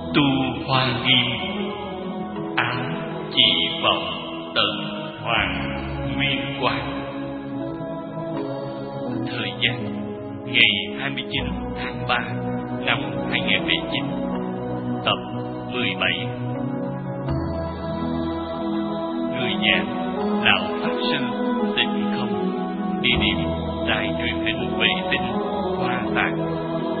Tu hoa nghiêm, áo chỉ vọng tận hoàng nguyên quán. Thời gian ngày 29 tháng 3 năm 2009. Tập 17. Người giảng Lão Pháp Sư Tịnh Không. Địa điểm Đài truyền hình vệ tinh Hoa Tạng.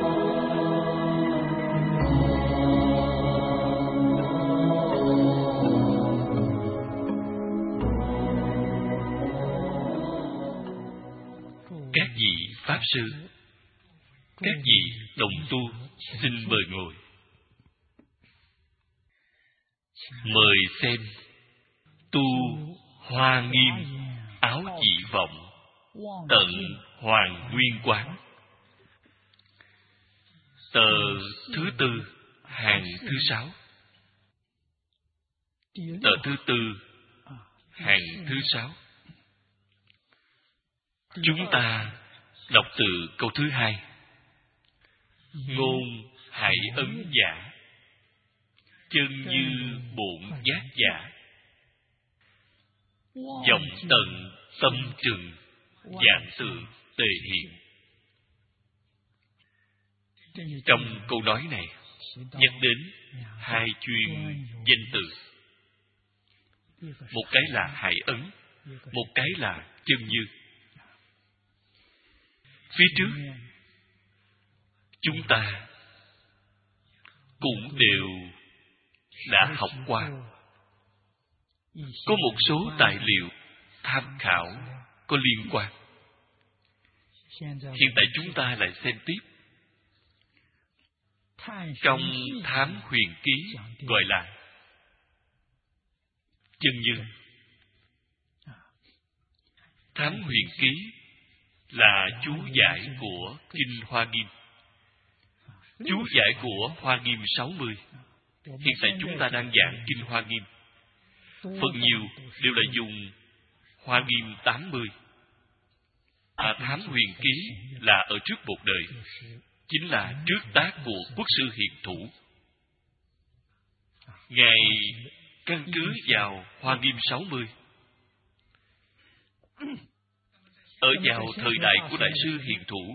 Các vị Pháp Sư, các vị đồng tu, xin mời ngồi. Mời xem Tu Hoa Nghiêm, áo chỉ vọng tận hoàng nguyên quán. Tờ thứ tư, hàng thứ 6. Tờ thứ tư, hàng thứ 6. Chúng ta đọc từ câu thứ 2. Ngôn hải ấn giả, chân như bổn giác giả, vọng tận tâm trừng, dạng tự tề hiện. Trong câu nói này nhắc đến hai chuyên danh từ. Một cái là hải ấn, một cái là chân như. Phía trước chúng ta cũng đều đã học qua. Có một số tài liệu tham khảo có liên quan. Hiện tại chúng ta lại xem tiếp. Trong Thám Huyền Ký gọi là chân như. Thám Huyền Ký là chú giải của Kinh Hoa Nghiêm. Chú giải của Hoa Nghiêm 60. Hiện tại chúng ta đang giảng Kinh Hoa Nghiêm. Phần nhiều đều là dùng Hoa Nghiêm 80. Thám Huyền Ký là ở trước một đời, chính là trước tác của Quốc sư Hiền Thủ. Ngài căn cứ vào Hoa Nghiêm 60. Ở vào thời đại của Đại sư Hiền Thủ,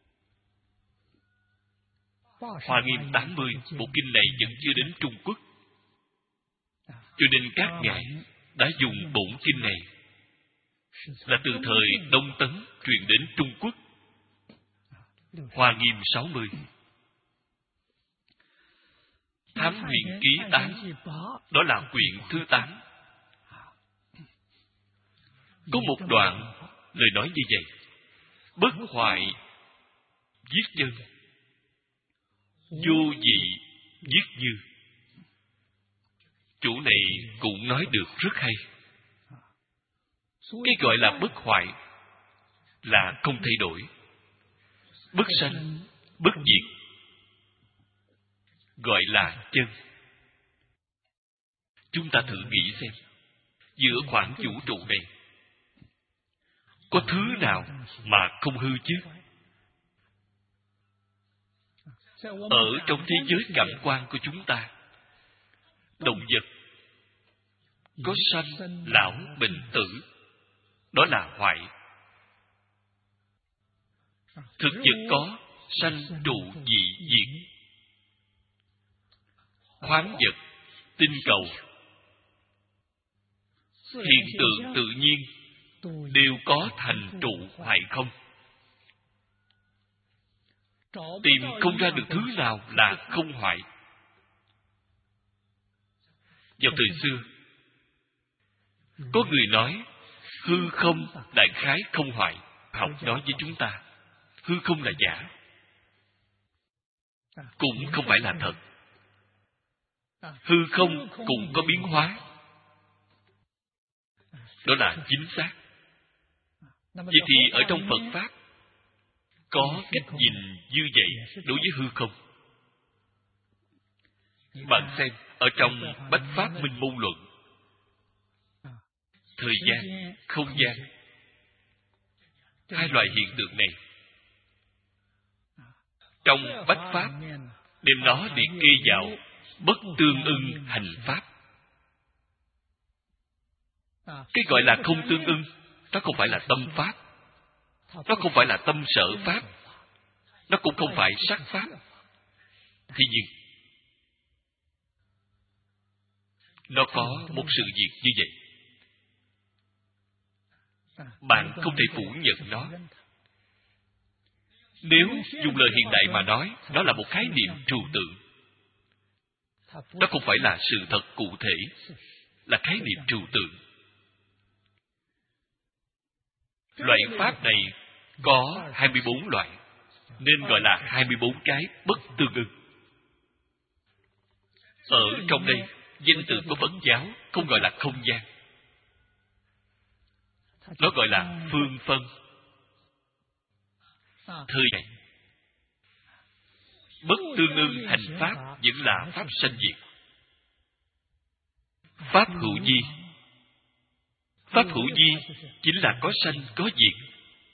Hoa Nghiêm 80, bộ kinh này vẫn chưa đến Trung Quốc. Cho nên các ngài đã dùng bổn kinh này là từ thời Đông Tấn truyền đến Trung Quốc. Hoa Nghiêm 60. Thám Huyền Ký 8, đó là quyển thứ 8. Có một đoạn lời nói như vậy: bất hoại giết nhân, vô dị giết như. Chủ này cũng nói được rất hay. Cái gọi là bất hoại là không thay đổi, bất sanh, bất diệt, gọi là chân. Chúng ta thử nghĩ xem, giữa khoảng vũ trụ này có thứ nào mà không hư chứ? Ở trong thế giới cảm quan của chúng ta, động vật có sanh, lão, bệnh, tử, đó là hoại. Thực vật có sanh, trụ, dị, diệt. Khoáng vật, tinh cầu, hiện tượng tự nhiên đều có thành trụ hoại không. Tìm không ra được thứ nào là không hoại. Vào thời xưa, có người nói hư không đại khái không hoại. Học nói với chúng ta, hư không là giả, cũng không phải là thật. Hư không cũng có biến hóa, đó là chính xác. Vậy thì ở trong Phật Pháp có cách nhìn như vậy đối với hư không. Bạn xem ở trong Bách Pháp Minh Môn Luận, thời gian, không gian, hai loại hiện tượng này trong Bách Pháp đem nó liệt kê vào bất tương ưng hành pháp. Cái gọi là không tương ưng, nó không phải là tâm pháp, nó không phải là tâm sở pháp, nó cũng không phải sắc pháp. Thế nhưng nó có một sự việc như vậy, bạn không thể phủ nhận nó. Nếu dùng lời hiện đại mà nói, nó là một khái niệm trừu tượng. Nó không phải là sự thật cụ thể, là khái niệm trừu tượng. Loại pháp này có 24 loại, nên gọi là 24 cái bất tương ưng. Ở trong đây, danh từ của Phật giáo không gọi là không gian, nó gọi là phương phân. Thời này, bất tương ưng hành pháp vẫn là pháp sanh diệt. Pháp hữu vi. Pháp hữu vi chính là có sanh có diệt.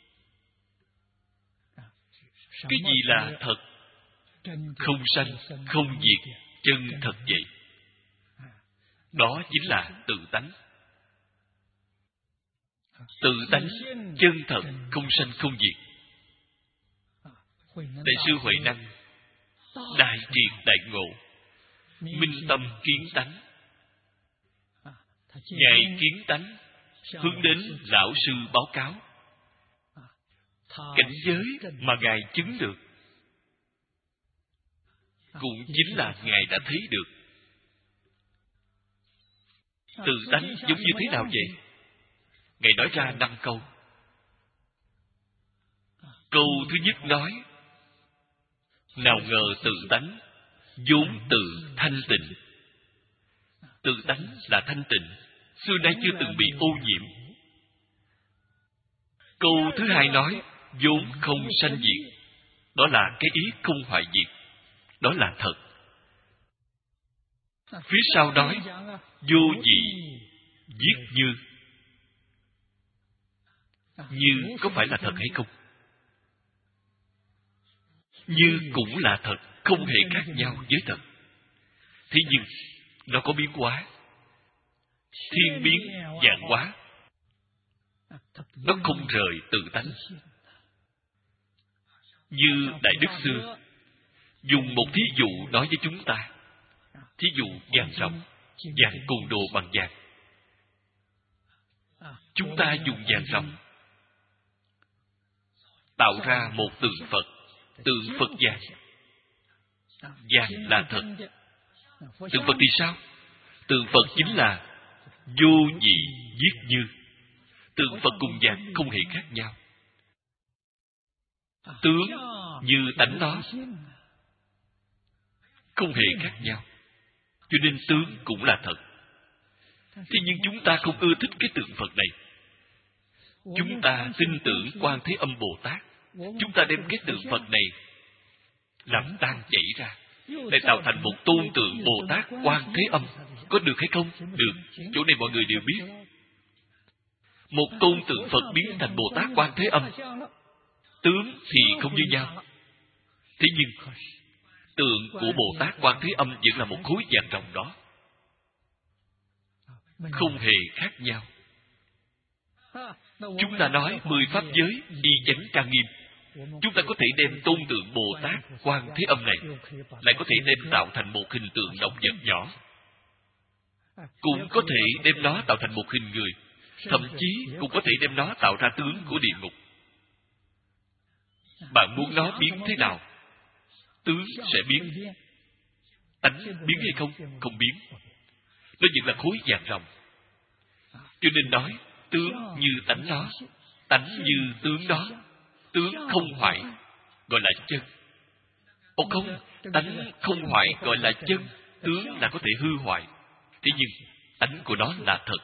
Cái gì là thật? Không sanh, không diệt, chân thật vậy. Đó chính là tự tánh. Tự tánh, chân thật, không sanh không diệt. Đại sư Huệ Năng đại triệt đại ngộ, minh tâm kiến tánh. Ngài kiến tánh, hướng đến lão sư báo cáo. Cảnh giới mà Ngài chứng được cũng chính là Ngài đã thấy được. Tự tánh giống như thế nào vậy? Ngài nói ra 5 câu. Câu thứ nhất nói: nào ngờ tự tánh vốn tự thanh tịnh. Tự tánh là thanh tịnh, xưa nay chưa từng bị ô nhiễm. Câu thứ hai nói: vốn không sanh diệt. Đó là cái ý không hoại diệt, đó là thật. Phía sau nói: vô dị viết như. Như có phải là thật hay không? Như cũng là thật, không hề khác nhau với thật. Thế nhưng nó có biến hóa, thiên biến vạn hóa. Nó không rời tự tánh. Như Đại Đức xưa dùng một thí dụ nói với chúng ta. Thí dụ vàng ròng, vàng cùng đồ bằng vàng. Chúng ta dùng vàng ròng tạo ra một tượng Phật, tượng Phật vàng. Vàng là thật. Tượng Phật thì sao? Tượng Phật chính là vô dị viết như. Tượng Phật cùng vàng không hề khác nhau. Tướng như tánh nó, không hề khác nhau. Cho nên tướng cũng là thật. Thế nhưng chúng ta không ưa thích cái tượng Phật này. Chúng ta tin tưởng Quan Thế Âm Bồ Tát. Chúng ta đem cái tượng Phật này làm tan chảy ra, để tạo thành một tôn tượng Bồ Tát Quan Thế Âm. Có được hay không? Được. Chỗ này mọi người đều biết. Một tôn tượng Phật biến thành Bồ Tát Quan Thế Âm, tướng thì không như nhau. Thế nhưng tượng của Bồ Tát Quan Thế Âm vẫn là một khối vàng ròng đó, không hề khác nhau. Chúng ta nói 10 pháp giới y chánh trang nghiêm. Chúng ta có thể đem tôn tượng Bồ Tát Quan Thế Âm này, lại có thể đem tạo thành một hình tượng động vật nhỏ, cũng có thể đem nó tạo thành một hình người, thậm chí cũng có thể đem nó tạo ra tướng của địa ngục. Bạn muốn nó biến thế nào? Tướng sẽ biến. Tánh biến hay không? Không biến. Nó vẫn là khối vàng ròng. Cho nên nói tướng như tánh nó, tánh như tướng đó. Tướng không hoại gọi là chân. Ồ không, tánh không hoại gọi là chân. Tướng là có thể hư hoại. Thế nhưng tánh của nó là thật,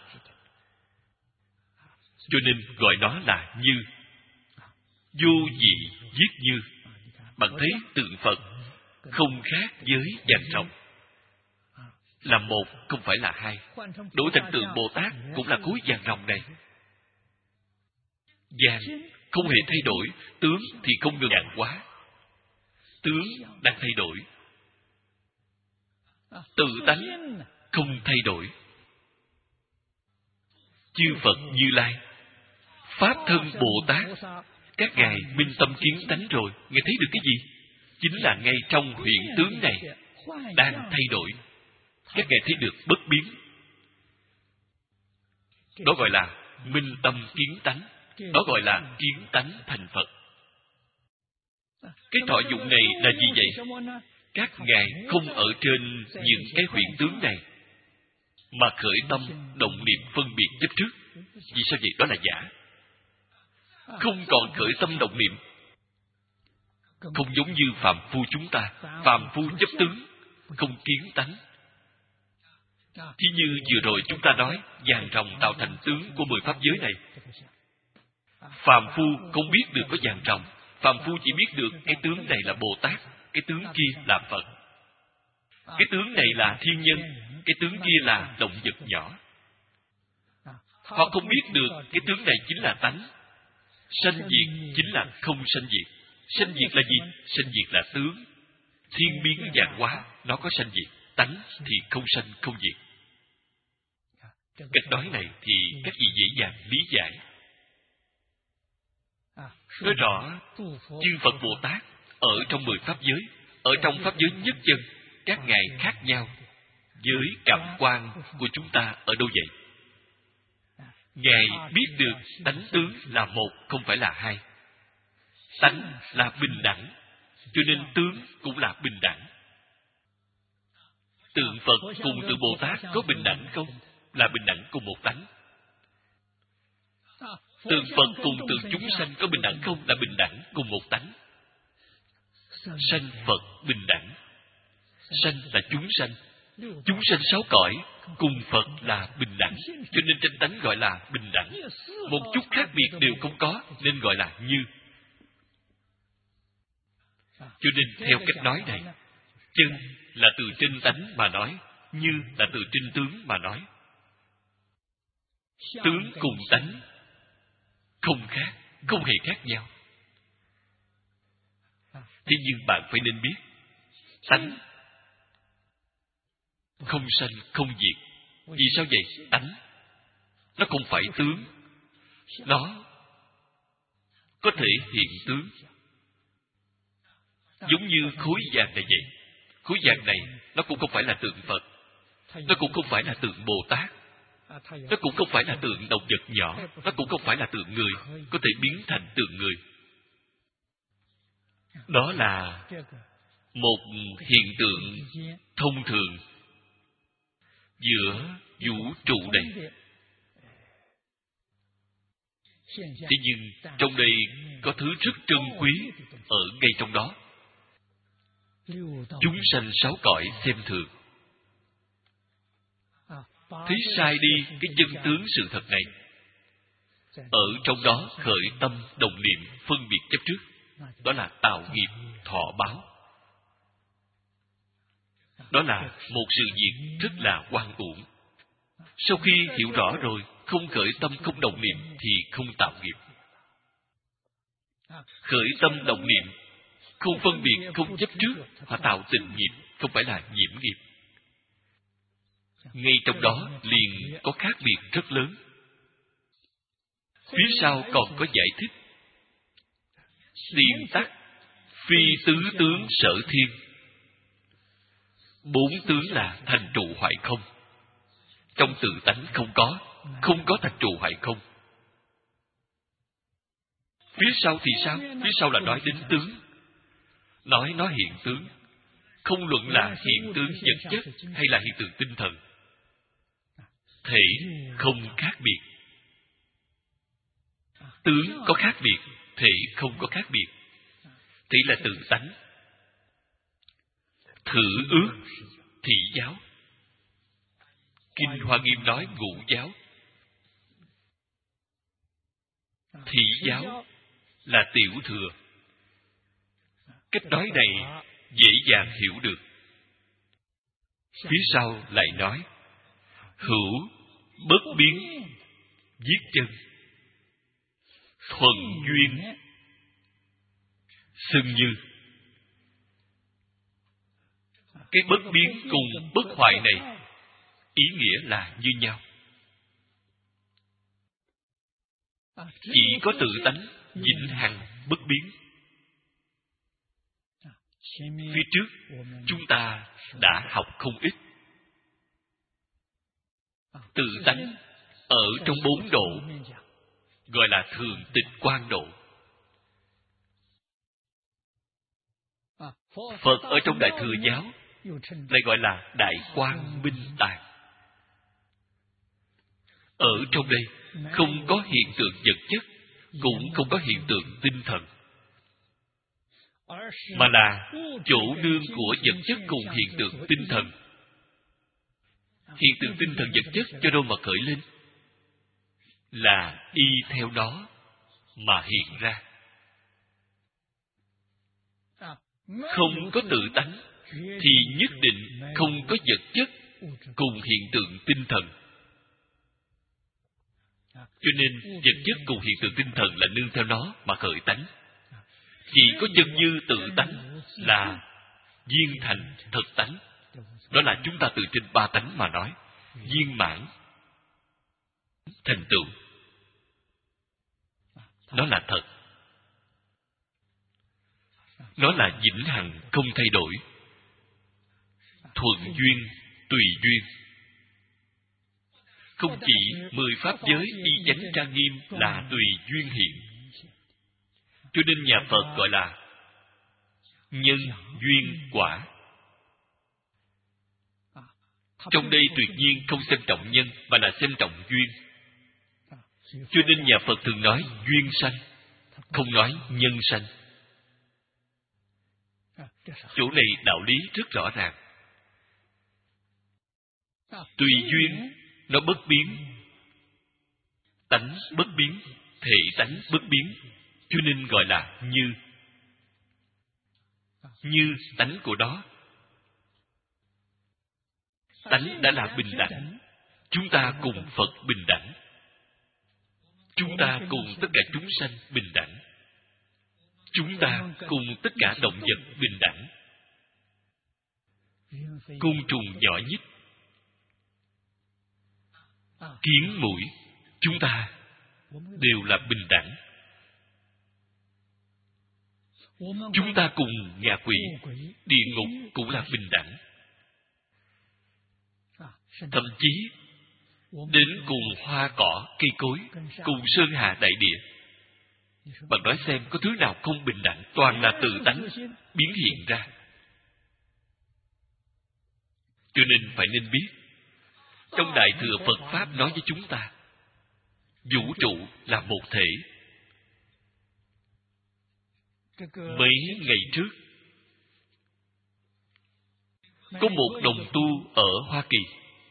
cho nên gọi nó là như. Vô dị viết như. Bạn thấy tượng Phật không khác với vàng ròng, là một không phải là hai. Đổi thành tượng Bồ Tát cũng là khối vàng ròng này. Vàng không hề thay đổi, tướng thì không ngừng vàng hóa. Tướng đang thay đổi. tự tánh không thay đổi. Chư Phật Như Lai, Pháp Thân Bồ Tát, các ngài minh tâm kiến tánh rồi, ngài thấy được cái gì? Chính là ngay trong hiện tướng này đang thay đổi, các ngài thấy được bất biến. Đó gọi là minh tâm kiến tánh, đó gọi là kiến tánh thành Phật. Cái thọ dụng này là gì vậy? Các ngài không ở trên những cái hiện tướng này mà khởi tâm động niệm phân biệt chấp trước. Vì sao vậy? Đó là giả. Không còn khởi tâm động niệm. Không giống như phàm phu chúng ta. Phàm phu chấp tướng, không kiến tánh. Thí như vừa rồi chúng ta nói, vàng ròng tạo thành tướng của 10 pháp giới này. Phàm phu không biết được có vàng ròng. Phàm phu chỉ biết được cái tướng này là Bồ Tát, cái tướng kia là Phật. Cái tướng này là thiên nhân, cái tướng kia là động vật nhỏ. Họ không biết được cái tướng này chính là tánh. Sanh diệt chính là không sanh diệt. Sanh diệt là gì? Sanh diệt là tướng. Thiên biến vạn hóa, nó có sanh diệt. Tánh thì không sanh không diệt. Cách nói này thì các vị dễ dàng lý giải. Nói rõ, chư Phật Bồ Tát ở trong 10 pháp giới, ở trong pháp giới nhất chân, các ngài khác nhau với cảm quan của chúng ta ở đâu vậy? Ngài biết được tánh tướng là một, không phải là hai. Tánh là bình đẳng, cho nên tướng cũng là bình đẳng. Tượng Phật cùng tượng Bồ Tát có bình đẳng không? Là bình đẳng cùng một tánh. Tượng Phật cùng tượng chúng sanh có bình đẳng không? Là bình đẳng cùng một tánh. Sanh Phật bình đẳng. Sanh là chúng sanh. Chúng sanh 6 cõi cùng Phật là bình đẳng, cho nên trên tánh gọi là bình đẳng. Một chút khác biệt đều không có, nên gọi là như. Cho nên theo cách nói này, chân là từ trên tánh mà nói, như là từ trên tướng mà nói. Tướng cùng tánh không khác, không hề khác nhau. Thế nhưng bạn phải nên biết, tánh không sanh không diệt. Vì sao vậy? Tánh nó không phải tướng, nó có thể hiện tướng. Giống như khối vàng này vậy. Khối vàng này nó cũng không phải là tượng Phật, nó cũng không phải là tượng Bồ Tát, nó cũng không phải là tượng động vật nhỏ, nó cũng không phải là tượng người, có thể biến thành tượng người. Đó là một hiện tượng thông thường giữa vũ trụ này. Thế nhưng trong đây có thứ rất trân quý ở ngay trong đó. Chúng sanh 6 cõi xem thường, thấy sai đi cái chân tướng sự thật này. Ở trong đó khởi tâm động niệm phân biệt chấp trước, đó là tạo nghiệp thọ báo. Đó là một sự việc rất là oan uổng. Sau khi hiểu rõ rồi, không khởi tâm không động niệm thì không tạo nghiệp. Khởi tâm động niệm, không phân biệt không chấp trước, họ tạo tình nghiệp, không phải là nhiễm nghiệp. Ngay trong đó liền có khác biệt rất lớn. Phía sau còn có giải thích. Tiền tắc phi tứ tướng sở thiên. 4 tướng là thành trụ hoại không. Trong tự tánh không có thành trụ hoại không. Phía sau thì sao? Phía sau là nói đến tướng. Nói nó hiện tướng. Không luận là hiện tướng vật chất hay là hiện tượng tinh thần. Thể không khác biệt. Tướng có khác biệt, thể không có khác biệt. Thể là tự tánh. Thử ước thị giáo. Kinh Hoa Nghiêm nói ngũ giáo. Thị giáo là tiểu thừa. Cách nói này dễ dàng hiểu được. Phía sau lại nói hữu bất biến viết chân, thuần duyên xưng như. Cái bất biến cùng bất hoại này ý nghĩa là như nhau. Chỉ có tự tánh vĩnh hằng bất biến. Phía trước chúng ta đã học không ít. Tự tánh ở trong 4 độ gọi là thường tịch quan độ. Phật ở trong Đại Thừa giáo lại gọi là Đại Quang Minh Tàng. Ở trong đây không có hiện tượng vật chất, cũng không có hiện tượng tinh thần, mà là chỗ nương của vật chất cùng hiện tượng tinh thần. Hiện tượng tinh thần vật chất cho đâu mà khởi lên, là y theo đó mà hiện ra. Không có tự tánh thì nhất định không có vật chất cùng hiện tượng tinh thần. Cho nên vật chất cùng hiện tượng tinh thần là nương theo nó mà khởi tánh. Chỉ có chân như tự tánh là viên thành thật tánh. Đó là chúng ta từ trên 3 tánh mà nói. Viên mãn thành tựu. Nó là thật. Nó là vĩnh hằng không thay đổi. Thuận duyên, tùy duyên. Không chỉ 10 pháp giới y chánh trang nghiêm là tùy duyên hiện. Cho nên nhà Phật gọi là nhân duyên quả. Trong đây tuyệt nhiên không xem trọng nhân, mà là xem trọng duyên. Cho nên nhà Phật thường nói duyên sanh, không nói nhân sanh. Chỗ này đạo lý rất rõ ràng. Tùy duyên nó bất biến, tánh bất biến, thể tánh bất biến, cho nên gọi là như. Như tánh của đó. Tánh đã là bình đẳng. Chúng ta cùng Phật bình đẳng. Chúng ta cùng tất cả chúng sanh bình đẳng. Chúng ta cùng tất cả động vật bình đẳng. Côn trùng nhỏ nhất, kiến muỗi, chúng ta đều là bình đẳng. Chúng ta cùng ngạ quỷ, địa ngục cũng là bình đẳng. Thậm chí đến cùng hoa cỏ, cây cối, cùng sơn hà đại địa. Bạn nói xem có thứ nào không bình đẳng? Toàn là tự tánh biến hiện ra. Cho nên phải nên biết, trong Đại Thừa Phật Pháp nói với chúng ta, vũ trụ là một thể. Mấy ngày trước, có một đồng tu ở Hoa Kỳ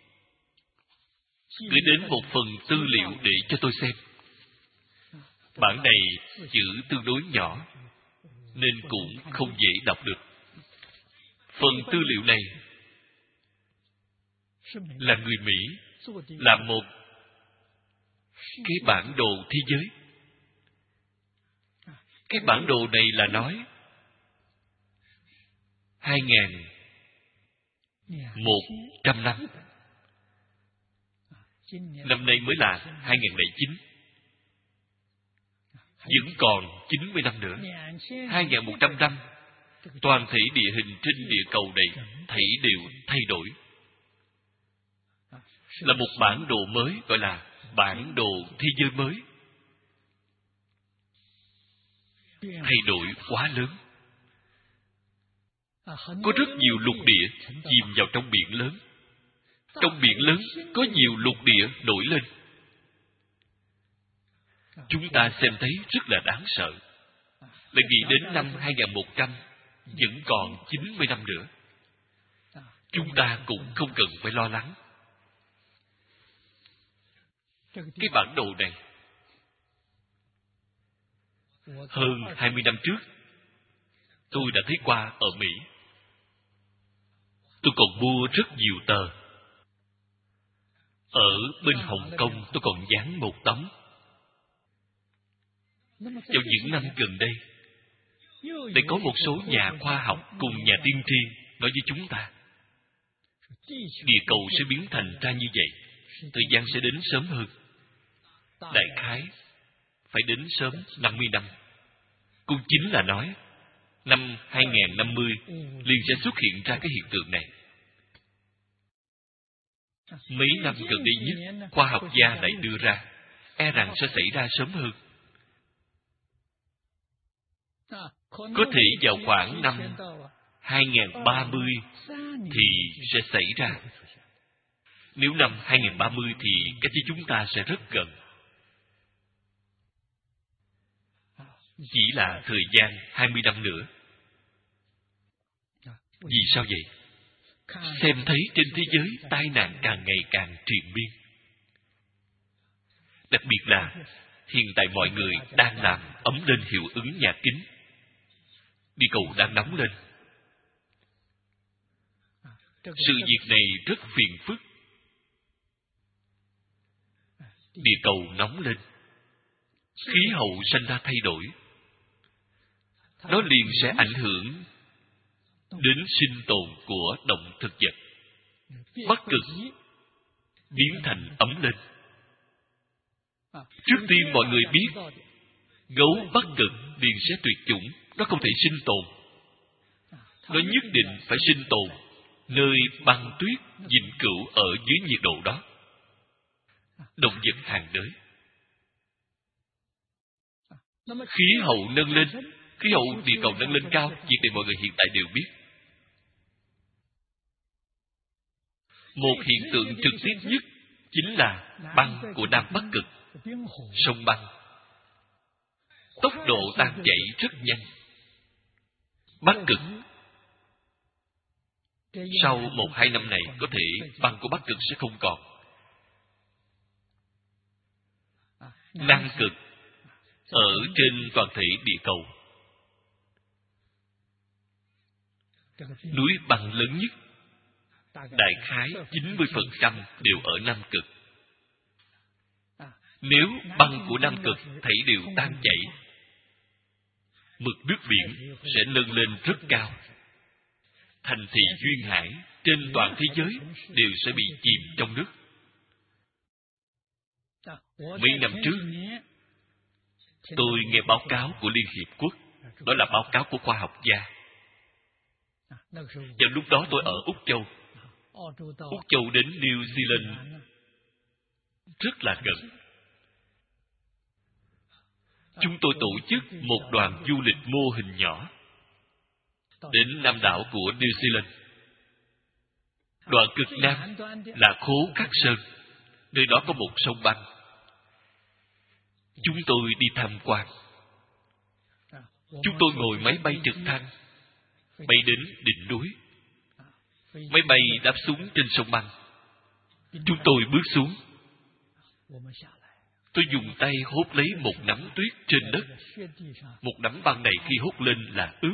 gửi đến một phần tư liệu để cho tôi xem. Bản này chữ tương đối nhỏ, nên cũng không dễ đọc được. Phần tư liệu này là người Mỹ làm một cái bản đồ thế giới. Cái bản đồ này là nói 2100 năm. Năm nay mới là 2009. Vẫn còn 90 năm nữa. 2100 năm, toàn thể địa hình trên địa cầu này thảy đều thay đổi. Là một bản đồ mới, gọi là bản đồ thế giới mới. Thay đổi quá lớn. Có rất nhiều lục địa chìm vào trong biển lớn. Trong biển lớn có nhiều lục địa nổi lên. Chúng ta xem thấy rất là đáng sợ. Lại nghĩ đến năm 2100 vẫn còn 90 năm nữa. Chúng ta cũng không cần phải lo lắng. Cái bản đồ này hơn 20 năm trước tôi đã thấy qua ở Mỹ. Tôi còn mua rất nhiều tờ. Ở bên Hồng Kông tôi còn dán một tấm. Trong những năm gần đây, để có một số nhà khoa học cùng nhà tiên tri nói với chúng ta, địa cầu sẽ biến thành ra như vậy. Thời gian sẽ đến sớm hơn. Đại khái phải đến sớm 50 năm. Cũng chính là nói, năm 2050 liền sẽ xuất hiện ra cái hiện tượng này. Mấy năm gần đây nhất, khoa học gia lại đưa ra, e rằng sẽ xảy ra sớm hơn. Có thể vào khoảng năm 2030 thì sẽ xảy ra. Nếu năm 2030 thì cách với chúng ta sẽ rất gần. Chỉ là thời gian 20 năm nữa. Vì sao vậy? Xem thấy trên thế giới tai nạn càng ngày càng triền miên. Đặc biệt là hiện tại mọi người đang làm ấm lên hiệu ứng nhà kính. Địa cầu đang nóng lên. Sự việc này rất phiền phức. Địa cầu nóng lên, khí hậu sinh ra thay đổi. Nó liền sẽ ảnh hưởng đến sinh tồn của động thực vật. Bắc Cực biến thành ấm lên. Trước tiên mọi người biết, gấu Bắc Cực liền sẽ tuyệt chủng. Nó không thể sinh tồn. Nó nhất định phải sinh tồn nơi băng tuyết vĩnh cửu ở dưới nhiệt độ đó. Động vật hàng đới. Khí hậu nâng lên, khí hậu địa cầu nâng lên cao, việc này mọi người hiện tại đều biết. Một hiện tượng trực tiếp nhất chính là băng của Nam Bắc Cực, sông băng. Tốc độ tan chảy rất nhanh. Bắc Cực sau 1-2 năm này có thể băng của Bắc Cực sẽ không còn. Nam Cực ở trên toàn thể địa cầu, núi băng lớn nhất đại khái 90% đều ở Nam Cực. Nếu băng của Nam Cực thảy đều tan chảy, mực nước biển sẽ nâng lên rất cao. Thành thị duyên hải trên toàn thế giới đều sẽ bị chìm trong nước. Mấy năm trước, tôi nghe báo cáo của Liên Hiệp Quốc. Đó là báo cáo của khoa học gia. Vào lúc đó tôi ở Úc Châu. Úc Châu đến New Zealand rất là gần. Chúng tôi tổ chức một đoàn du lịch mô hình nhỏ đến Nam đảo của New Zealand. Đoạn cực Nam là khố Cát Sơn. Nơi đó có một sông băng. Chúng tôi đi tham quan. Chúng tôi ngồi máy bay trực thăng bay đến đỉnh núi. Máy bay đáp xuống trên sông băng. Chúng tôi bước xuống. Tôi dùng tay hốt lấy một nắm tuyết trên đất. Một nắm băng này khi hốt lên là ướt.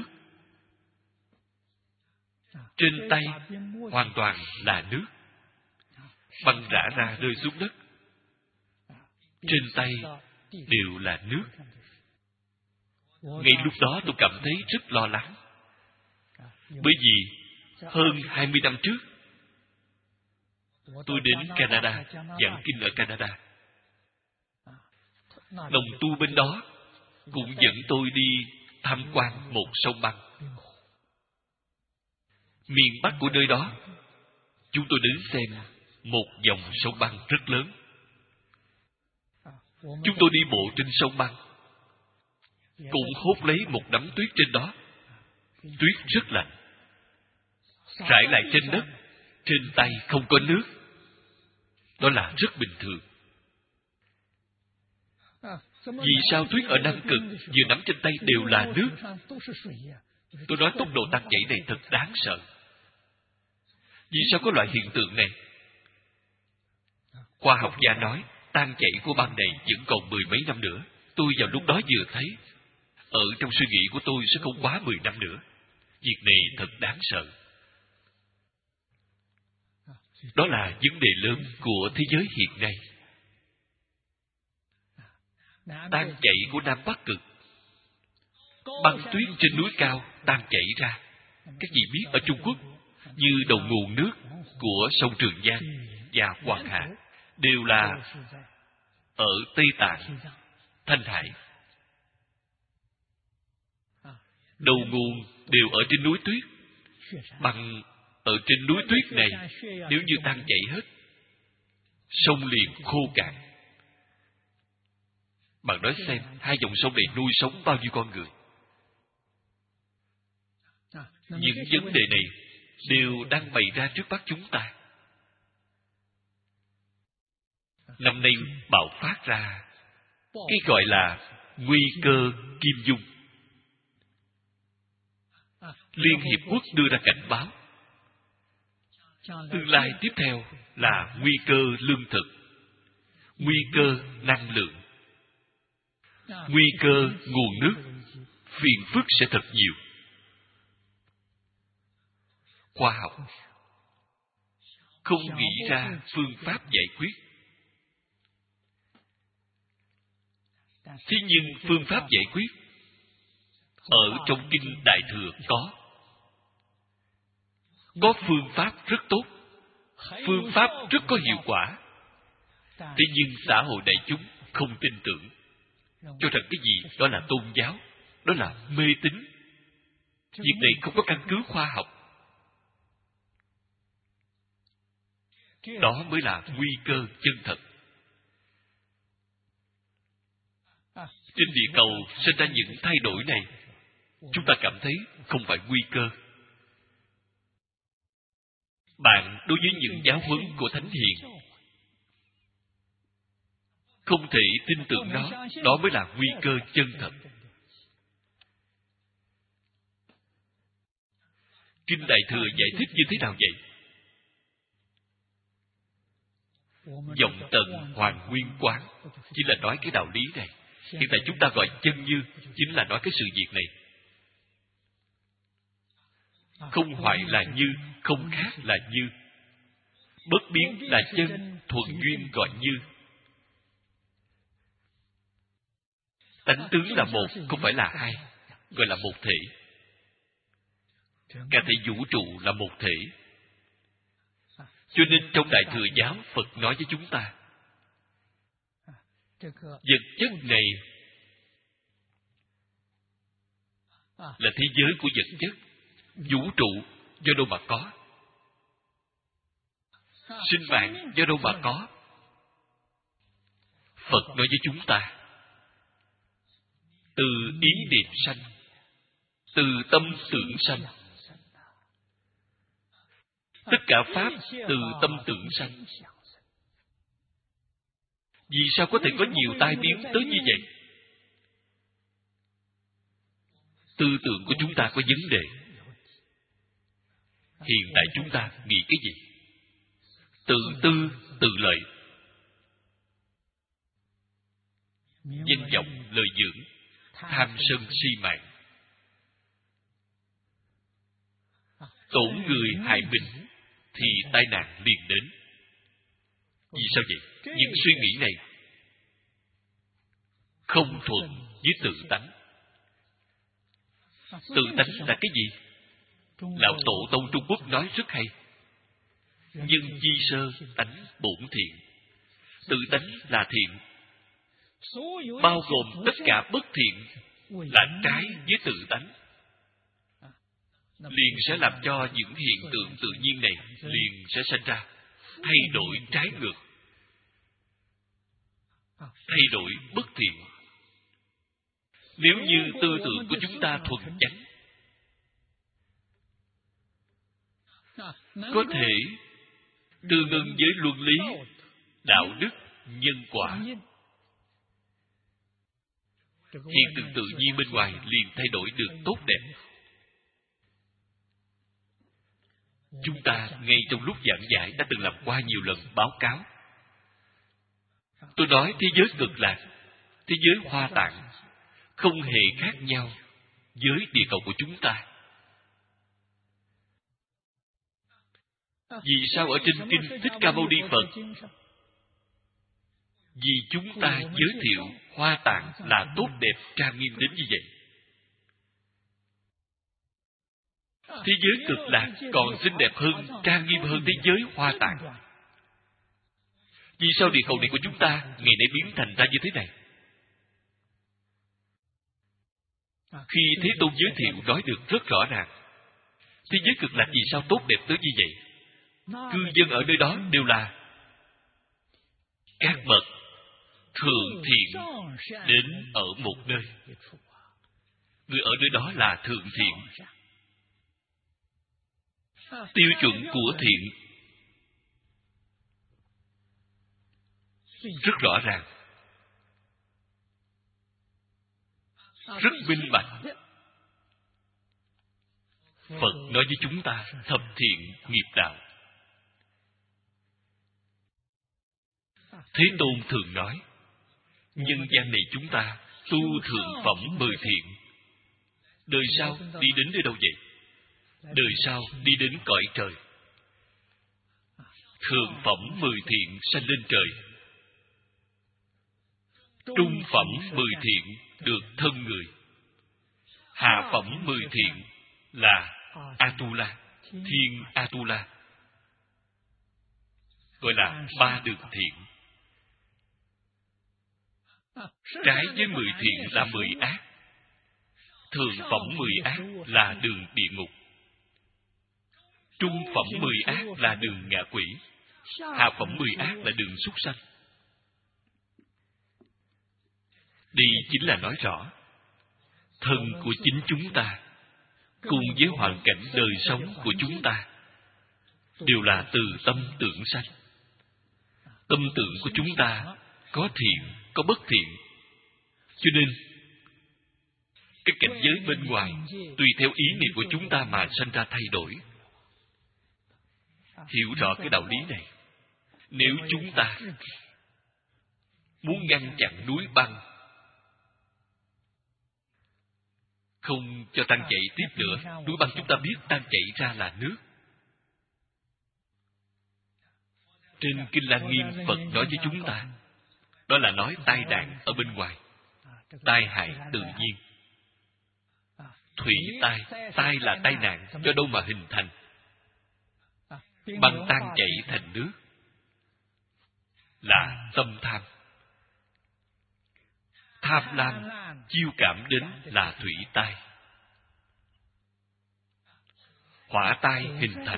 Trên tay hoàn toàn là nước. Băng rã ra rơi xuống đất. Trên tay đều là nước. Ngay lúc đó tôi cảm thấy rất lo lắng. Bởi vì hơn 20 năm trước, tôi đến Canada, giảng kinh ở Canada. Đồng tu bên đó cũng dẫn tôi đi tham quan một sông băng. Miền Bắc của nơi đó, chúng tôi đến xem một dòng sông băng rất lớn. Chúng tôi đi bộ trên sông băng, cũng hốt lấy một nắm tuyết trên đó. Tuyết rất lạnh, rải lại trên đất, trên tay không có nước. Đó là rất bình thường. Vì sao tuyết ở Nam Cực vừa nắm trên tay đều là nước? Tôi nói tốc độ tan chảy này thật đáng sợ. Vì sao có loại hiện tượng này? Khoa học gia nói tan chảy của băng này vẫn còn 10 mấy năm nữa. Tôi vào lúc đó vừa thấy, ở trong suy nghĩ của tôi sẽ không quá 10 năm nữa. Việc này thật đáng sợ. Đó là vấn đề lớn của thế giới hiện nay. Tan chảy của Nam Bắc Cực. Băng tuyết trên núi cao tan chảy ra. Các vị biết ở Trung Quốc, như đầu nguồn nước của sông Trường Giang và Hoàng Hà đều là ở Tây Tạng, Thanh Hải. Đầu nguồn đều ở trên núi tuyết. Bằng ở trên núi tuyết này, nếu như tan chảy hết, sông liền khô cạn. Bạn nói xem, hai dòng sông này nuôi sống bao nhiêu con người? Những vấn đề này đều đang bày ra trước mắt chúng ta. Năm nay bạo phát ra cái gọi là nguy cơ Kim Dung. Liên Hiệp Quốc đưa ra cảnh báo. Tương lai tiếp theo là nguy cơ lương thực, nguy cơ năng lượng, nguy cơ nguồn nước, phiền phức sẽ thật nhiều. Khoa học không nghĩ ra phương pháp giải quyết. Thế nhưng phương pháp giải quyết ở trong Kinh Đại Thừa có. Có phương pháp rất tốt, phương pháp rất có hiệu quả. Thế nhưng xã hội đại chúng không tin tưởng, cho rằng cái gì đó là tôn giáo, đó là mê tín. Việc này không có căn cứ khoa học. Đó mới là nguy cơ chân thật. Trên địa cầu sinh ra những thay đổi này, chúng ta cảm thấy không phải nguy cơ. Bạn đối với những giáo huấn của Thánh Hiền không thể tin tưởng nó, đó mới là nguy cơ chân thật. Kinh Đại Thừa giải thích như thế nào vậy? Vọng tận hoàn nguyên quán chỉ là nói cái đạo lý này. Hiện tại chúng ta gọi chân như chính là nói cái sự việc này. Không hoại là như, không khác là như. Bất biến là chân, thuần duyên gọi như. Tánh tướng là một, không phải là hai, gọi là một thể. Cả thể vũ trụ là một thể. Cho nên trong Đại Thừa Giáo, Phật nói với chúng ta, vật chất này là thế giới của vật chất. Vũ trụ do đâu mà có? Sinh mạng do đâu mà có? Phật nói với chúng ta, từ ý niệm sanh, từ tâm tưởng sanh. Tất cả pháp từ tâm tưởng sanh. Vì sao có thể có nhiều tai biến tới như vậy? Tư tưởng của chúng ta có vấn đề. Hiện tại chúng ta nghĩ cái gì? Tự tư, tự lợi. Danh vọng, lợi dưỡng, tham sân si mạng. Tổn người hại mình thì tai nạn liền đến. Vì sao vậy? Những suy nghĩ này không thuận với tự tánh. Tự tánh là cái gì? Lão Tổ Tông Trung Quốc nói rất hay. Nhân chi sơ tánh bổn thiện. Tự tánh là thiện, bao gồm tất cả bất thiện là trái với tự tánh, liền sẽ làm cho những hiện tượng tự nhiên này liền sẽ sinh ra thay đổi trái ngược, thay đổi bất thiện. Nếu như tư tưởng của chúng ta thuần chánh, có thể tương ưng với luân lý, đạo đức, nhân quả, hiện tượng tự nhiên bên ngoài liền thay đổi được tốt đẹp. Chúng ta ngay trong lúc giảng giải đã từng làm qua nhiều lần báo cáo. Tôi nói thế giới Cực Lạc, thế giới Hoa Tạng không hề khác nhau với địa cầu của chúng ta. Vì sao ở trên kinh Thích Ca Mâu Ni Phật? Vì chúng ta giới thiệu Hoa Tạng là tốt đẹp trang nghiêm đến như vậy. Thế giới cực lạc còn xinh đẹp hơn, trang nghiêm hơn thế giới Hoa Tạng. Vì sao địa cầu này của chúng ta ngày nay biến thành ra như thế này? Khi Thế Tôn giới thiệu nói được rất rõ ràng. Thế giới cực lạc vì sao tốt đẹp tới như vậy? Cư dân ở nơi đó đều là các bậc thượng thiện đến ở một nơi. Người ở nơi đó là thượng thiện. Tiêu chuẩn của thiện rất rõ ràng, rất minh bạch. Phật nói với chúng ta thập thiện nghiệp đạo. Thế Tôn thường nói, nhân gian này chúng ta tu thượng phẩm 10 thiện. Đời sau đi đến nơi đâu vậy? Đời sau đi đến cõi trời. Thượng phẩm 10 thiện sanh lên trời. Trung phẩm 10 thiện được thân người. Hạ phẩm 10 thiện là Atula, thiên Atula, gọi là 3 đường thiện. Trái với 10 thiện là 10 ác. Thượng phẩm 10 ác là đường địa ngục. Trung phẩm 10 ác là đường ngạ quỷ. Hạ phẩm 10 ác là đường súc sanh. Đây chính là nói rõ thân của chính chúng ta cùng với hoàn cảnh đời sống của chúng ta đều là từ tâm tưởng sanh. Tâm tưởng của chúng ta có thiện, có bất thiện. Cho nên cái cảnh giới bên ngoài tùy theo ý niệm của chúng ta mà sanh ra thay đổi. Hiểu rõ cái đạo lý này, nếu chúng ta muốn ngăn chặn núi băng không cho tan chảy tiếp nữa, núi băng chúng ta biết tan chảy ra là nước. Trên Kinh Lăng Nghiêm, Phật nói với chúng ta, đó là nói tai nạn ở bên ngoài, tai hại tự nhiên. Thủy tai, tai là tai nạn, do đâu mà hình thành? Băng tan chảy thành nước là tâm tham. Tham lam chiêu cảm đến là thủy tai. Hỏa tai hình thành.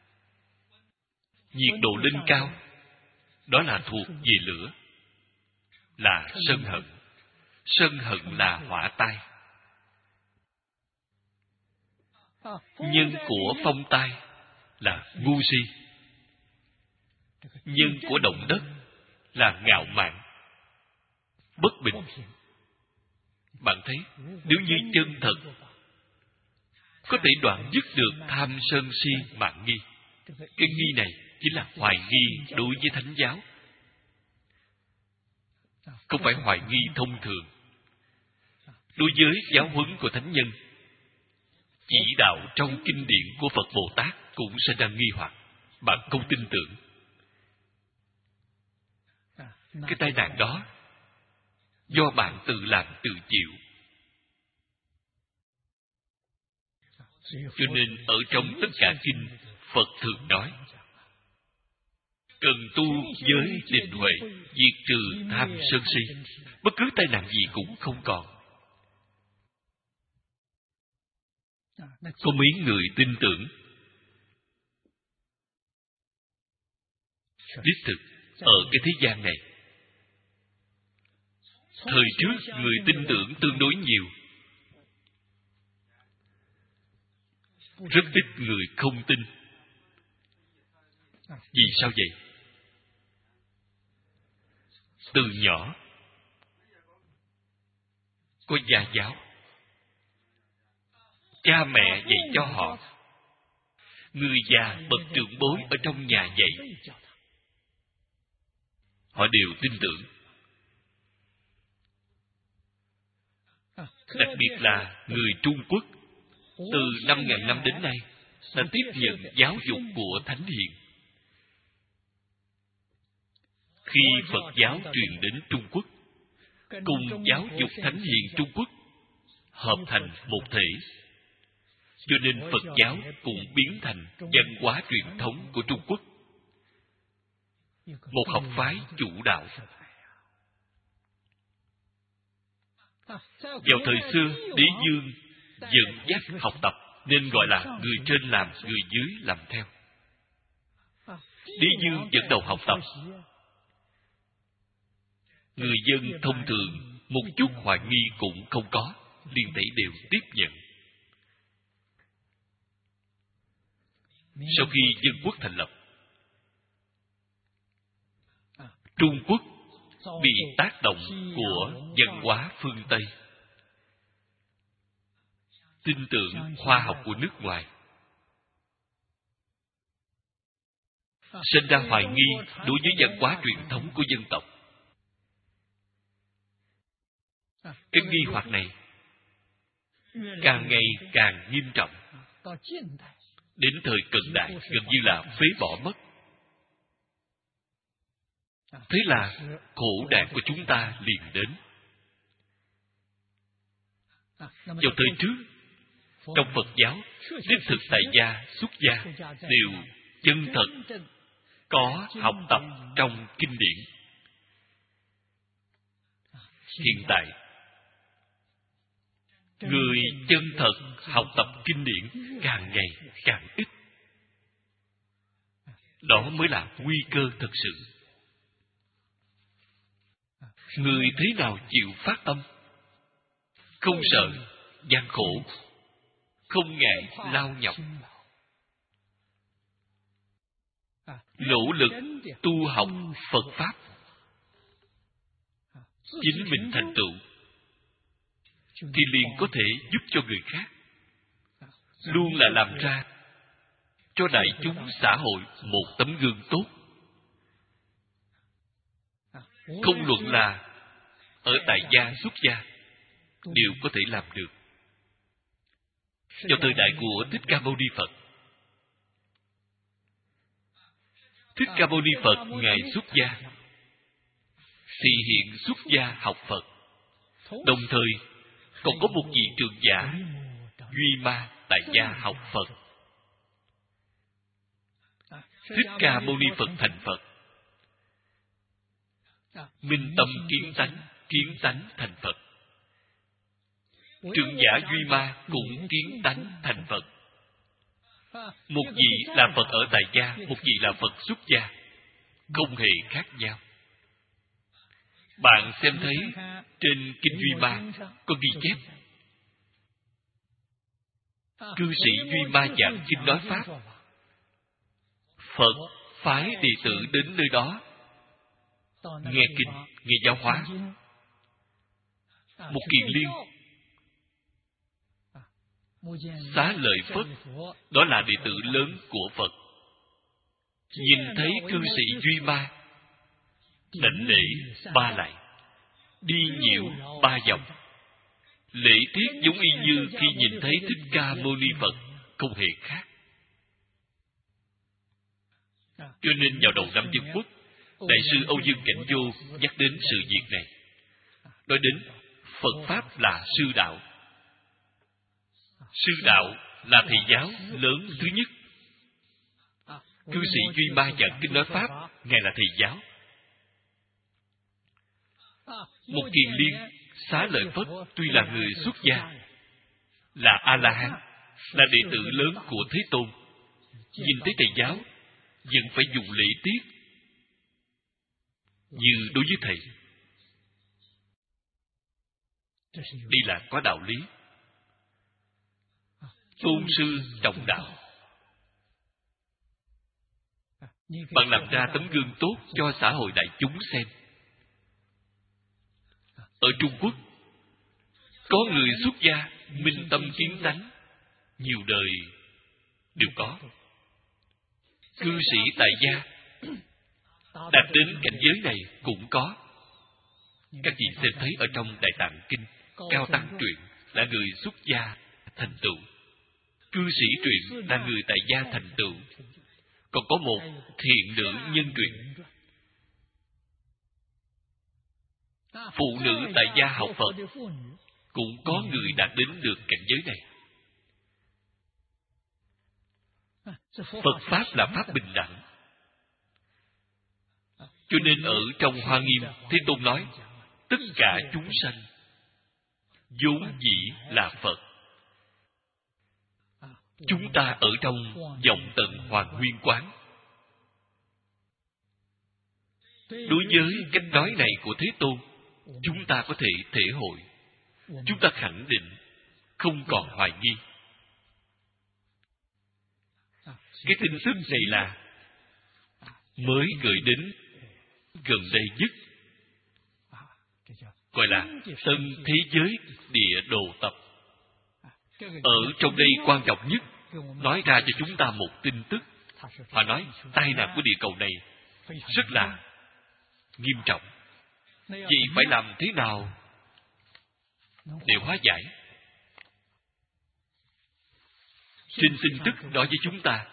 Nhiệt độ lên cao, đó là thuộc về lửa, là sân hận. Sân hận là hỏa tai. Nhân của phong tai là ngu si. Nhân của động đất là ngạo mạn, bất bình. Bạn thấy, nếu như chân thật có thể đoạn dứt được tham sân si mạn nghi, cái nghi này chính là hoài nghi đối với thánh giáo, không phải hoài nghi thông thường. Đối với giáo huấn của thánh nhân, chỉ đạo trong kinh điển của Phật Bồ Tát cũng sẽ đang nghi hoặc, bạn không tin tưởng. Cái tai nạn đó do bạn tự làm tự chịu. Cho nên ở trong tất cả kinh, Phật thường nói cần tu giới định huệ, diệt trừ tham sân si, bất cứ tai nạn gì cũng không còn. Có mấy người tin tưởng. Đích thực, ở cái thế gian này, thời trước người tin tưởng tương đối nhiều, rất ít người không tin. Vì sao vậy? Từ nhỏ có gia giáo, cha mẹ dạy cho họ, người già bậc trưởng bối ở trong nhà dạy, họ đều tin tưởng. Đặc biệt là người Trung Quốc, từ 5.000 năm đến nay đã tiếp nhận giáo dục của Thánh Hiền. Khi Phật giáo truyền đến Trung Quốc, cùng giáo dục Thánh Hiền Trung Quốc hợp thành một thể, Cho nên Phật giáo cũng biến thành văn hóa truyền thống của Trung Quốc, một học phái chủ đạo. Vào thời xưa, Đế Dương dẫn dắt học tập, nên gọi là người trên làm, người dưới làm theo. Đế Dương dẫn đầu học tập, người dân thông thường một chút hoài nghi cũng không có, liền thảy đều tiếp nhận. Sau khi dân quốc thành lập, Trung Quốc bị tác động của văn hóa phương Tây, tin tưởng khoa học của nước ngoài, sinh ra hoài nghi đối với văn hóa truyền thống của dân tộc. Cái nghi hoặc này càng ngày càng nghiêm trọng, đến thời cận đại gần như là phế bỏ mất. Thế là khổ nạn của chúng ta liền đến. Vào thời trước, trong Phật giáo, đích thực tại gia, xuất gia đều chân thật có học tập trong kinh điển. Hiện tại, người chân thật học tập kinh điển càng ngày càng ít. Đó mới là nguy cơ thật sự. Người thế nào chịu phát tâm, không sợ gian khổ, không ngại lao nhọc, nỗ lực tu học Phật Pháp, chính mình thành tựu, thì liền có thể giúp cho người khác, luôn là làm ra cho đại chúng xã hội một tấm gương tốt. Không luận là ở tại gia, xuất gia, đều có thể làm được. Vào thời đại của Thích Ca Mâu Ni Phật, Thích Ca Mâu Ni Phật ngài xuất gia thì hiện xuất gia học Phật, đồng thời còn có một vị trưởng giả Duy Ma tại gia học Phật. Thích Ca Mâu Ni Phật thành Phật, minh tâm kiến tánh thành Phật. Trưởng giả Duy Ma cũng kiến tánh thành Phật. Một vị là Phật ở tại gia, một vị là Phật xuất gia, không hề khác nhau. Bạn xem thấy trên kinh Duy Ma có ghi chép, cư sĩ Duy Ma giảng kinh nói pháp, Phật phái đệ tử đến nơi đó nghe kinh, nghe giáo hóa. Một kiền liên Xá Lợi Phất, đó là đệ tử lớn của Phật, nhìn thấy cư sĩ Duy Ma, đảnh lễ 3 lạy, đi nhiều 3 vòng, lễ tiết giống y như khi nhìn thấy Thích Ca Mâu Ni Phật, không hề khác. Cho nên vào đầu năm Dân Quốc, Đại sư Âu Dương Cảnh Vô nhắc đến sự việc này, nói đến Phật Pháp là sư đạo. Sư đạo là thầy giáo lớn thứ nhất. Cư sĩ Duy Ma giảng kinh nói pháp, ngài là thầy giáo. Một kiền liên Xá Lợi Phất tuy là người xuất gia, là A-la-hán, là đệ tử lớn của Thế Tôn, nhìn thấy thầy giáo vẫn phải dùng lễ tiết như đối với thầy. Đây là có đạo lý. Tôn sư trọng đạo. Bạn làm ra tấm gương tốt cho xã hội đại chúng xem. Ở Trung Quốc, có người xuất gia minh tâm kiến tánh, nhiều đời đều có. Cư sĩ tại gia đạt đến cảnh giới này cũng có. Các vị xem thấy ở trong Đại Tạng Kinh, Cao Tăng truyện là người xuất gia thành tựu, cư sĩ truyện là người tại gia thành tựu, còn có một thiện nữ nhân truyện. Phụ nữ tại gia học Phật cũng có người đạt đến được cảnh giới này. Phật Pháp là Pháp bình đẳng. Cho nên ở trong Hoa Nghiêm, Thế Tôn nói, tất cả chúng sanh vốn dĩ là Phật. Chúng ta ở trong vọng tận Hoàng Nguyên Quán. Đối với cách nói này của Thế Tôn, chúng ta có thể thể hội. Chúng ta khẳng định, không còn hoài nghi. Cái tin tức này là mới gửi đến gần đây nhất, gọi là Tân Thế Giới Địa Đồ Tập. Ở trong đây quan trọng nhất, nói ra cho chúng ta một tin tức. Họ nói tai nạn của địa cầu này rất là nghiêm trọng. Vậy phải làm thế nào để hóa giải? Trên tin tức nói với chúng ta,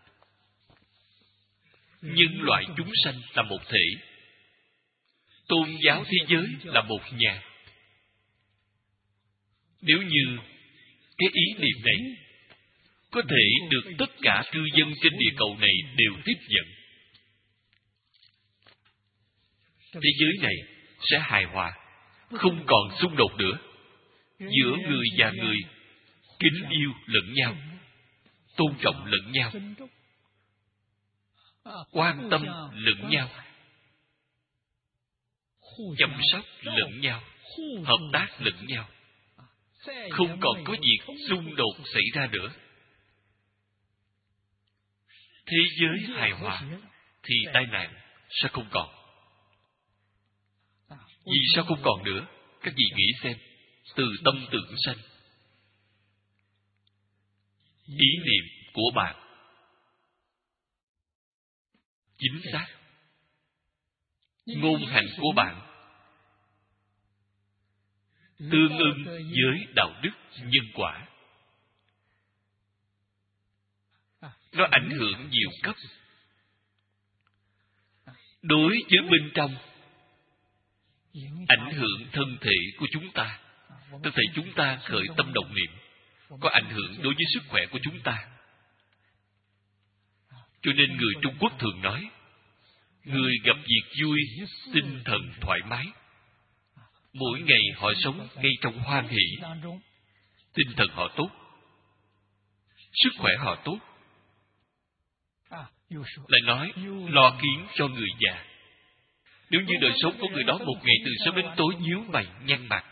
nhân loại chúng sanh là một thể, tôn giáo thế giới là một nhà. Nếu như cái ý niệm này có thể được tất cả cư dân trên địa cầu này đều tiếp nhận, thế giới này sẽ hài hòa, không còn xung đột nữa. Giữa người và người kính yêu lẫn nhau, tôn trọng lẫn nhau, quan tâm lẫn nhau, chăm sóc lẫn nhau, hợp tác lẫn nhau, không còn có việc xung đột xảy ra nữa. Thế giới hài hòa thì tai nạn sẽ không còn. Vì sao không còn nữa? Các vị nghĩ xem. Từ tâm tưởng sanh. Ý niệm của bạn chính xác, ngôn hành của bạn tương ưng với đạo đức nhân quả. Nó ảnh hưởng nhiều cấp. Đối với bên trong, ảnh hưởng thân thể của chúng ta. Thân thể chúng ta khởi tâm động niệm, có ảnh hưởng đối với sức khỏe của chúng ta. Cho nên người Trung Quốc thường nói, người gặp việc vui, tinh thần thoải mái. Mỗi ngày họ sống ngay trong hoan hỷ, tinh thần họ tốt, sức khỏe họ tốt. Lại nói, lo kiến cho người già. Nếu như đời sống của người đó một ngày từ sớm đến tối nhíu mày nhăn mặt,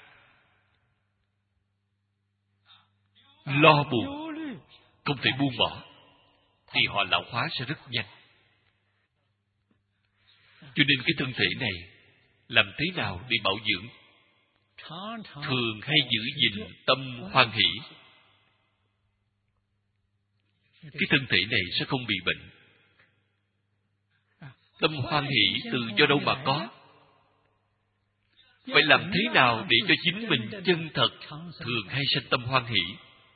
lo buồn, không thể buông bỏ, thì họ lão hóa sẽ rất nhanh. Cho nên cái thân thể này làm thế nào để bảo dưỡng? Thường hay giữ gìn tâm hoan hỷ, cái thân thể này sẽ không bị bệnh. Tâm hoan hỷ từ do đâu mà có? Phải làm thế nào để cho chính mình chân thật thường hay sanh tâm hoan hỷ?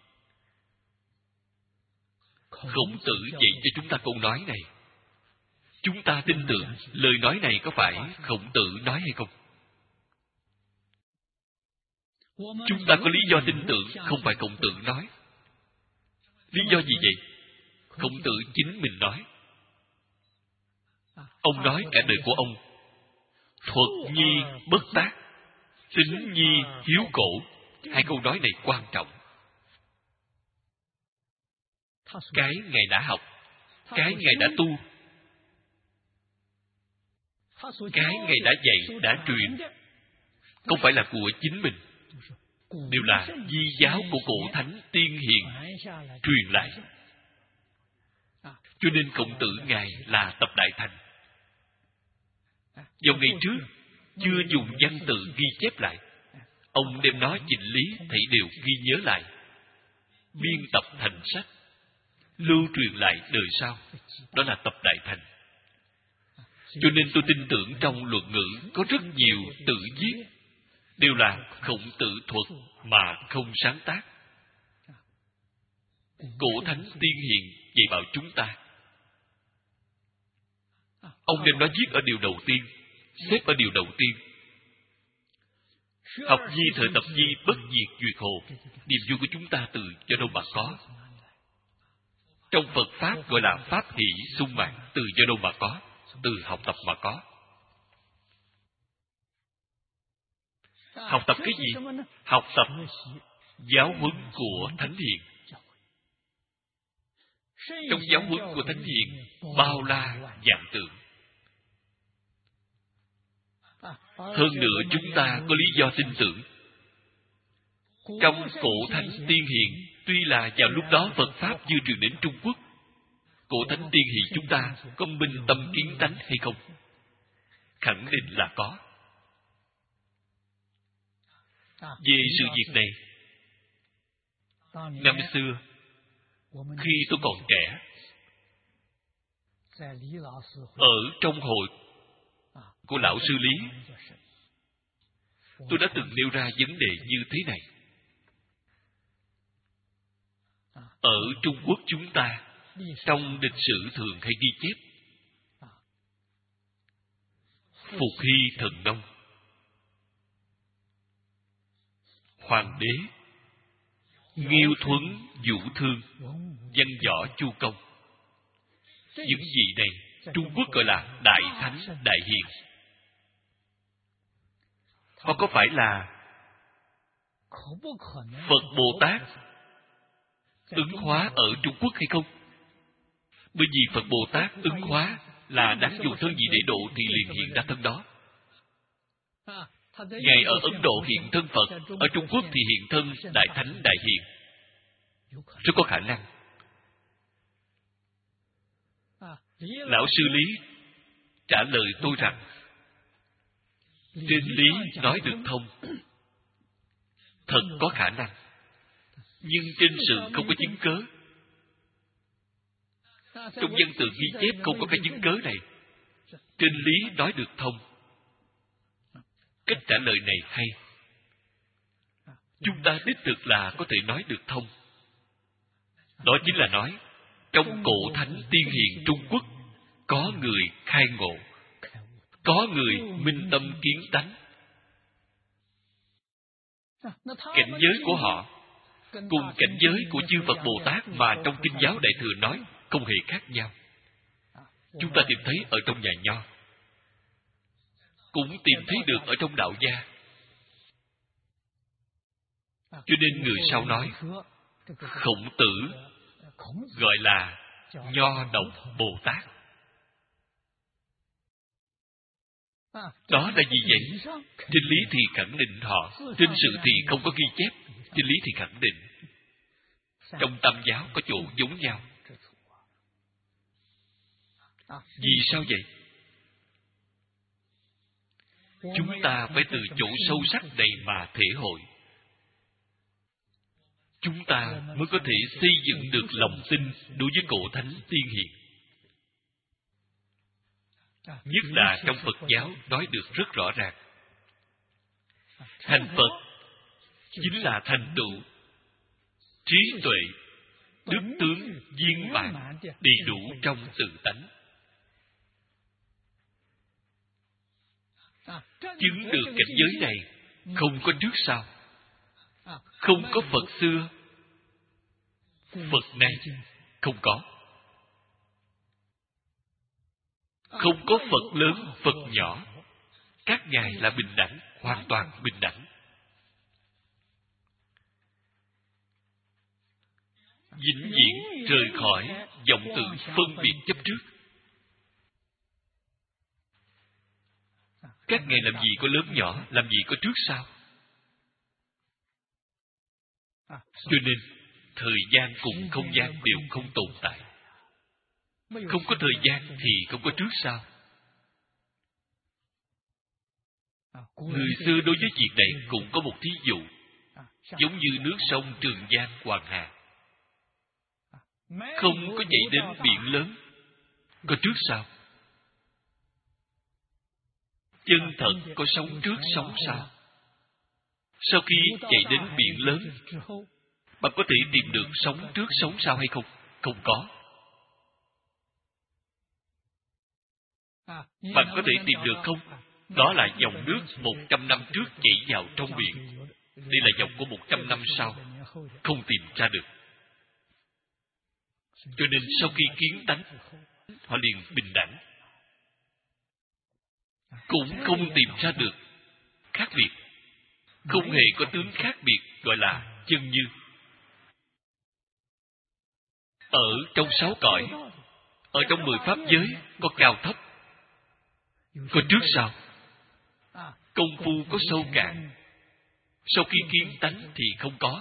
Khổng Tử dạy cho chúng ta câu nói này. Chúng ta tin tưởng lời nói này có phải Khổng Tử nói hay không? Chúng ta có lý do tin tưởng không phải Khổng Tử nói. Lý do gì vậy? Khổng Tử chính mình nói. Ông nói cả đời của ông, thuật nhi bất tác, tính nhi hiếu cổ. Hai câu nói này quan trọng. Cái Ngài đã học, cái Ngài đã tu, cái Ngài đã dạy, đã truyền, không phải là của chính mình, đều là di giáo của cổ thánh tiên hiền truyền lại. Cho nên Khổng Tử Ngài là tập Đại Thành. Vào ngày trước, chưa dùng văn tự ghi chép lại, ông đem nó chỉnh lý, thảy đều ghi nhớ lại, biên tập thành sách, lưu truyền lại đời sau. Đó là tập Đại Thành. Cho nên tôi tin tưởng trong luận ngữ có rất nhiều tự viết, đều là Khổng Tử thuật mà không sáng tác. Cổ thánh tiên hiền dạy bảo chúng ta. Ông đem nó viết ở điều đầu tiên, xếp ở điều đầu tiên. Học nhi thời tập nhi, bất diệt duyệt hồ. Niềm vui của chúng ta từ do đâu mà có? Trong Phật Pháp gọi là pháp hỷ sung mãn. Từ do đâu mà có? Từ học tập mà có. Học tập cái gì? Học tập giáo huấn của Thánh Hiền. Trong giáo huấn của Thánh Hiền bao la vạn tượng. Hơn nữa chúng ta có lý do tin tưởng. Trong cổ thánh tiên hiền, tuy là vào lúc đó Phật Pháp chưa truyền đến Trung Quốc, cổ thánh tiên hiền chúng ta có minh tâm kiến tánh hay không? Khẳng định là có. Về sự việc này, năm xưa, khi tôi còn trẻ, ở trong hội của Lão Sư Lý, tôi đã từng nêu ra vấn đề như thế này. Ở Trung Quốc chúng ta, trong lịch sử thường hay ghi chép Phục Hy Thần Nông, Hoàng đế, Nghiêu Thuấn Vũ Thương, văn võ Chu Công. Những vị này Trung Quốc gọi là Đại Thánh Đại Hiền. Họ có phải là Phật Bồ Tát ứng hóa ở Trung Quốc hay không? Bởi vì Phật Bồ Tát ứng hóa là đáng dùng thân gì để độ thì liền hiện ra thân đó. Ngài ở Ấn Độ hiện thân Phật, ở Trung Quốc thì hiện thân Đại Thánh Đại Hiền. Rất có khả năng. Lão Sư Lý trả lời tôi rằng, trên lý nói được thông, thật có khả năng, nhưng trên sự không có chứng cớ. Trong văn tự ghi chép không có cái chứng cớ này. Trên lý nói được thông. Cách trả lời này hay. Chúng ta đích thực là có thể nói được thông. Đó chính là nói, trong cổ thánh tiên hiền Trung Quốc, có người khai ngộ, có người minh tâm kiến tánh. Cảnh giới của họ cùng cảnh giới của chư Phật Bồ Tát mà trong Kinh giáo Đại Thừa nói không hề khác nhau. Chúng ta tìm thấy ở trong nhà Nho, cũng tìm thấy được ở trong đạo gia. Cho nên người sau nói, Khổng Tử gọi là Nho đồng Bồ Tát. Đó là gì vậy? Trên lý thì khẳng định họ, trên sự thì không có ghi chép. Trên lý thì khẳng định. Trong Tam giáo có chỗ giống nhau. Vì sao vậy? Chúng ta phải từ chỗ sâu sắc này mà thể hội. Chúng ta mới có thể xây dựng được lòng tin đối với cổ thánh tiên hiền. Nhất là trong Phật giáo nói được rất rõ ràng. Thành Phật chính là thành tựu trí tuệ, đức tướng viên mãn đầy đủ trong tự tánh. Chứng được cảnh giới này không có trước sau, không có Phật xưa, Phật nay không có. Không có Phật lớn, Phật nhỏ. Các ngài là bình đẳng, hoàn toàn bình đẳng. Vĩnh viễn rời khỏi vọng tưởng phân biệt chấp trước. Các ngài làm gì có lớn nhỏ, làm gì có trước sau. Cho nên thời gian cùng không gian đều không tồn tại. Không có thời gian thì không có trước sau. Người xưa đối với việc này cũng có một thí dụ, giống như nước sông Trường Giang Hoàng Hà, không có chảy đến biển lớn, có trước sau. Chân thật có sống trước sống sau. Sau khi chạy đến biển lớn, bạn có thể tìm được sống trước sống sau hay không? Không có. Bạn có thể tìm được không? Đó là dòng nước 100 năm trước chảy vào trong biển. Đây là dòng của 100 năm sau. Không tìm ra được. Cho nên sau khi kiến tánh, họ liền bình đẳng, cũng không tìm ra được khác biệt, không hề có tướng khác biệt gọi là chân như. Ở trong 6 cõi, ở trong 10 pháp giới có cao thấp, có trước sau, công phu có sâu cạn. Sau khi kiến tánh thì không có.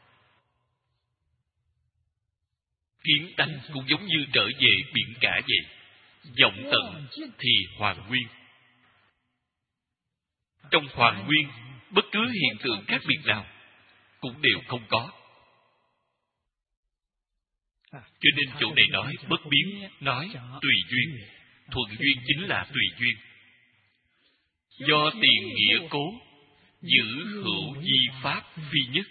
Kiến tánh cũng giống như trở về biển cả vậy, vọng tận thì hoàn nguyên. Trong hoàn nguyên, bất cứ hiện tượng khác biệt nào cũng đều không có. Cho nên chỗ này nói bất biến, nói tùy duyên. Thuận duyên chính là tùy duyên. Do tiền nghĩa cố, giữ hữu di pháp phi nhất.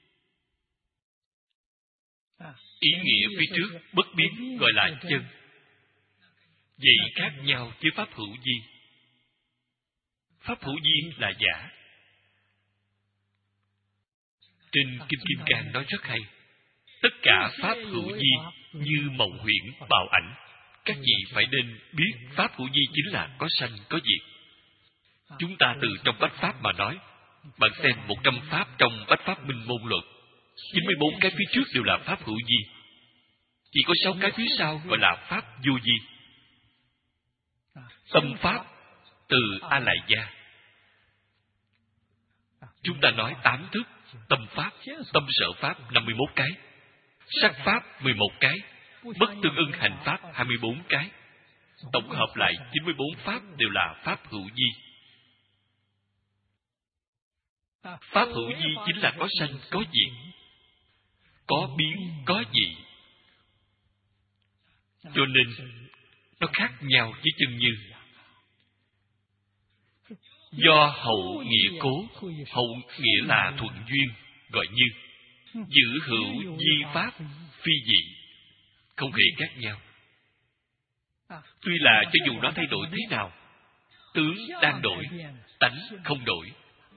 Ý nghĩa phía trước bất biến gọi là chân. Vậy khác nhau với pháp hữu di. Pháp hữu di là giả. Trên Kim Kim Cang nói rất hay. Tất cả pháp hữu di như mộng huyễn bào ảnh. Các vị phải nên biết pháp hữu di chính là có sanh có diệt. Chúng ta từ trong Bách Pháp mà nói. Bạn xem 100 pháp trong Bách Pháp Minh Môn Luật, 94 cái phía trước đều là pháp hữu di. Chỉ có 6 cái phía sau gọi là pháp vô di. Tâm pháp từ A Lại Gia. Chúng ta nói 8 thức. Tâm pháp, tâm sở pháp 51 cái, sắc pháp 11 cái, bất tương ưng hành pháp 24 cái. Tổng hợp lại 94 pháp đều là pháp hữu di. Pháp hữu di chính là có sanh có diệt, có biến có dị. Cho nên nó khác nhau với chân như. Do hậu nghĩa cố, hậu nghĩa là thuận duyên, gọi như. Giữ hữu di pháp phi dị, không hề khác nhau. Tuy là cho dù nó thay đổi thế nào, tướng đang đổi, tánh không đổi.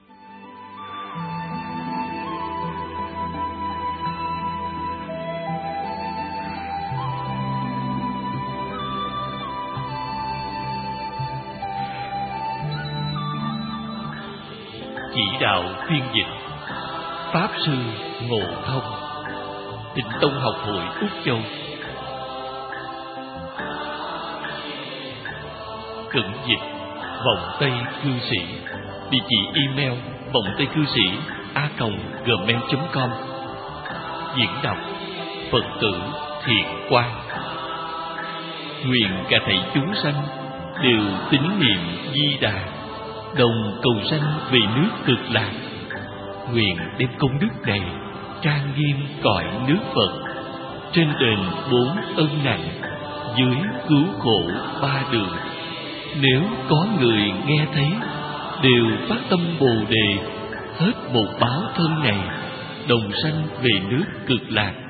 Chỉ đạo phiên dịch Pháp Sư Ngộ Thông, Tịnh Tông Học Hội Úc Châu. Cẩn dịch Vọng Tây Cư Sĩ. Địa chỉ email vongtaicư sĩ@gmail.com. Diễn đọc Phật tử Thiện Quang. Nguyện cả thảy chúng sanh đều tín niệm Di Đà, đồng cầu sanh về nước Cực Lạc. Nguyện đem công đức này trang nghiêm cõi nước Phật, trên đền 4 ân nặng, dưới cứu khổ 3 đường. Nếu có người nghe thấy, đều phát tâm Bồ Đề, hết một báo thân này, đồng sanh về nước Cực Lạc.